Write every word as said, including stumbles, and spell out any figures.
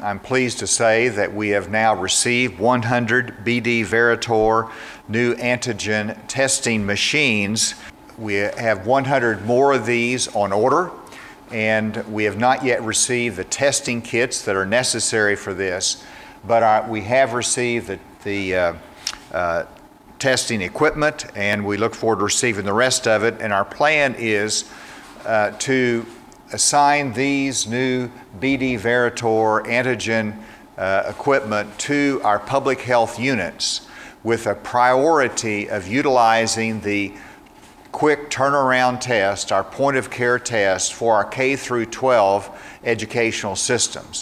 I'm pleased to say that we have now received one hundred B D Veritor new antigen testing machines. We have one hundred more of these on order, and we have not yet received the testing kits that are necessary for this, but our, we have received the, the uh, uh, testing equipment, and we look forward to receiving the rest of it. And our plan is uh, to assign these new B D Veritor antigen uh, equipment to our public health units with a priority of utilizing the quick turnaround test, our point of care test for our K through twelve educational systems.